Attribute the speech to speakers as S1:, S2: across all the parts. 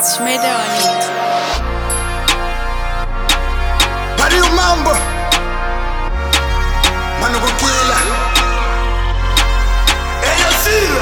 S1: Schmeda on it.
S2: Pari mambo Manu kukila Eyo sila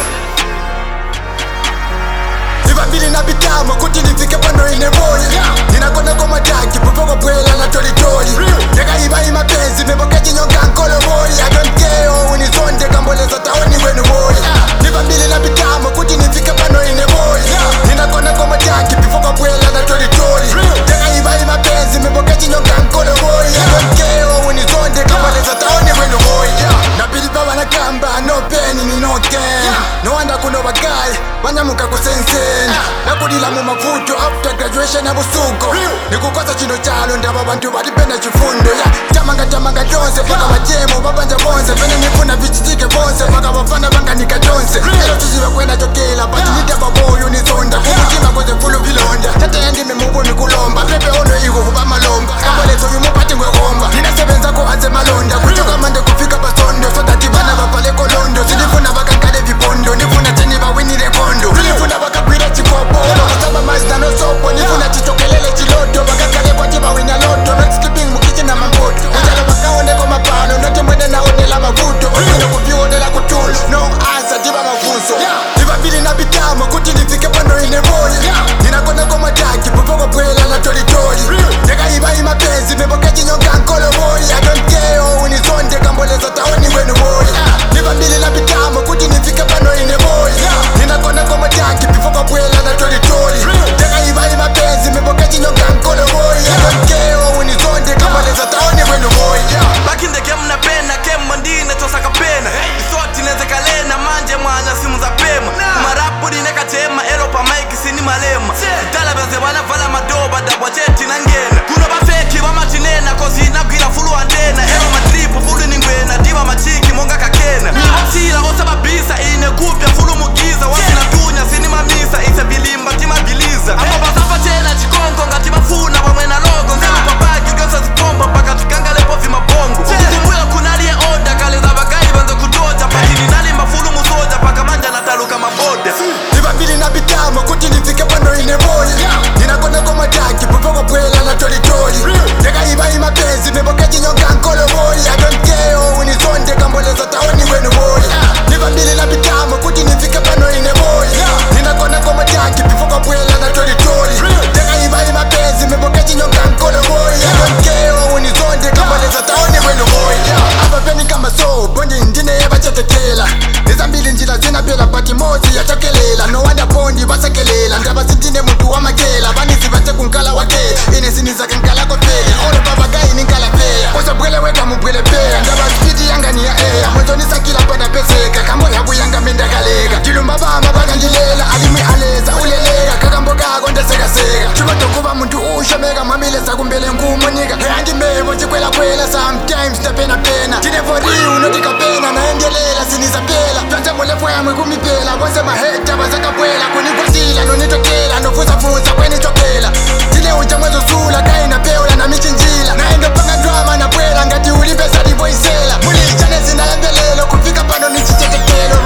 S2: Nivambili na bitamo kuti nifike pano ine moya Ninakona koma jaki pupoko pwela na toli toli Nega iba ima penzi mebokeji nyonga nkolo moya I don't care unizonde kamboleza taoni wenu moya Nivambili na bitamo kuti nifike pano ine moya Ninakona koma jaki pupoko pwela na toli toli Nega iba ima penzi mebokeji nyonga nkolo moya I don't care unizonde kamboleza taoni wenu moya Nabili baba na kamba no penny ni no gain No wanda kuno bagai banyamuka kusensen Nakudila mu mavuto after graduation abusuko Nikukosa chino chalo ndaba bantu balipenda chifundo Tamanga jonse paka bajemo babanja bonse Pene nifuna vichitike bonse paka bafana banga nika jonse Elo tuziva kwenda chokela bati nidaba boyo nizonda Kumutima kwenye fulu vilonda Tata yandime mubu mikulomba Pepe ono igo huba malomba Kambolezo yumupati ngwe gomba Nina sebenza ko anze malonda Kuchoka mande kufika basondo Sota tibana bapale kolondo Sinifuna bakankale vipondo Nifuna cheni bawinire kondo Nifuna bakakwira chikopo Bakasaba mazda no sopo Nifuna chichokelele chiloto Bakakale kwa tiba wina loto Not skipping mukichi na mamboto Ujala bakaone kwa mapano Note mwene na onela mavuto Osino kupiwonela kutulo No answer tiba mafunso Tiba bili na bitamo kuti nifike pano ine moya Ninakona kwa majaki pupoko pwela na toli toli Nega iba ima penzi mebokeji nyonga nkolo moya I don't care unizonde kamboleza taoni wenu moya Tiba bili na bitamo kuti nifike pano ine moya Ninakona kwa majaki pupoko pwela na toli toli Nega iba ima penzi mebokeji nyonga nkolo moya I don't care unizonde kamboleza taoni wenu moya
S3: Back in the game na pena Kembo ndine tosaka pena Isoti neze kalena Manje mwanya simu za pema Marapu dineka tema Elo pa maiki sini malema Dala benze wana vala madoba Dabwa jeti na ngena Kuno bafeki wama chinena Kozi inagwila fulu antena Elo madripu fulu ningwena Diwa machiki monga kakena Sila osa babisa Ine kupya fulu mugiza Wasina tunya sini mamisa Ise bilimba tima biliza Amo basafa tena chikongo Ngati bafuna wamwena logo Nzema papagi Gyosa zipomba Paka tukangale povi mabongo Kukumwila kunalie oda Kale za bagai banza kudoja Pakini nalimba fulu musoja Paka manja nataluka maboda
S2: Nivambili na bitamo kuti nifike pano ine moya Ninakona kwa majaki pupoko pwela na toli toli Nega iba ima penzi mebokeji nyonga nkolo moya I don't care unizonde kamboleza taoni wenu moya Nivambili na bitamo kuti nifike pano ine moya Ninakona kwa majaki pupoko pwela na toli toli Nega iba ima penzi mebokeji nyonga nkolo moya I don't care unizonde kamboleza taoni wenu moya Apa peni kama so bondi ndine eba chetekela Nizambili njila zina pela pati mozi ya chokelela No wanda pondi basekelela Ndaba sintine mtu wa makela Banizi bate kunkala wake Ine siniza kankala kotela Ole babagai ninkala peya Osa bwele weka mbwele peya Ndaba spidi yanga ni ya eya Mwezo nisa kila pada peseka Kambo yabu yanga menda kalega Jilumba bama baga njilela Alimi aleza ulelega Kakambo kago ndesega sega Chuma tokuba mtu usha mega Mamile sa kumbele ngumo niga Heangi mebo chikwela kwela Sometimes te pena pena Tine for real notika pena Naengelela siniza pela Tuanze mulefu ya mwigumi pela Kwanze maheta bazaka pwela Kunikwasila nonitokela Nofuza kweni chokela Tile uja mwezo sula Kaina peula na michinjila Naendo panga drama na pwela Ngati ulipesa livo isela Mulichane zinaembelelo Kufika pano nichichetekelo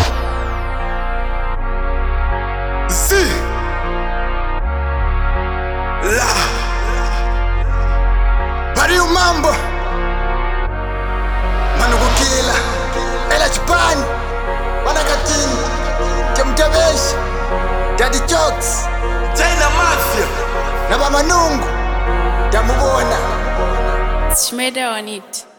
S2: Si La Pari mambo Manu kukila Ela chipani Wanakatini Chemtebeshi Daddy Jokes
S3: China Mafia
S2: Naba Manungu Tamubona
S1: Schmeda on it.